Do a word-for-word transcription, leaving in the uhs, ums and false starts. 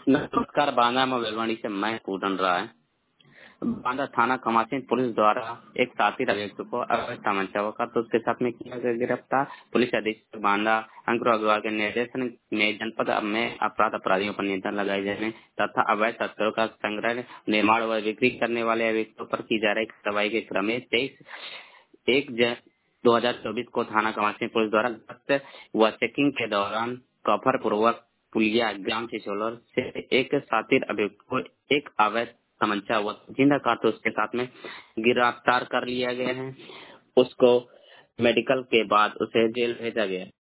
नमस्कार, बांदा मोबाइलवाड़ी से मैं पूछन रहा है। बांदा थाना कमासी पुलिस द्वारा एक साथी अभियुक्त को अवैध तमंचा का तो उसके साथ में किया गया गिरफ्तार। पुलिस अधीक्षक बांदा अंकुर अग्रवाल के निर्देशन में जनपद में अपराध अपराधियों पर नियंत्रण लगाए जाने तथा अवैध तस्करों का संग्रह, निर्माण व बिक्री करने वाले अभियुक्तों पर की जा रही कार्रवाई के क्रम में तेईस एक दो हजार चौबीस को थाना कमासी पुलिस द्वारा गश्त व चेकिंग के दौरान कफर पूर्वक पुलिया ग्राम चिचोलर से एक साथी अभियुक्त को एक अवैध तमंचा व जिंदा कारतूस के साथ में गिरफ्तार कर लिया गया है। उसको मेडिकल के बाद उसे जेल भेजा गया।